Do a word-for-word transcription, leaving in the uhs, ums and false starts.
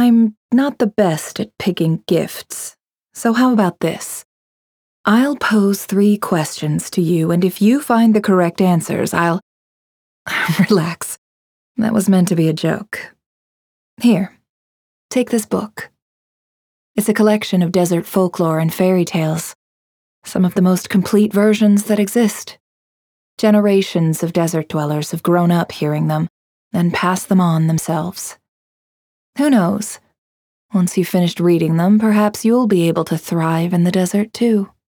I'm not the best at picking gifts, so how about this? I'll pose three questions to you, and if you find the correct answers, I'll... Relax. That was meant to be a joke. Here, take this book. It's a collection of desert folklore and fairy tales, some of the most complete versions that exist. Generations of desert dwellers have grown up hearing them, and passed them on themselves. Who knows? Once you've finished reading them, perhaps you'll be able to thrive in the desert too.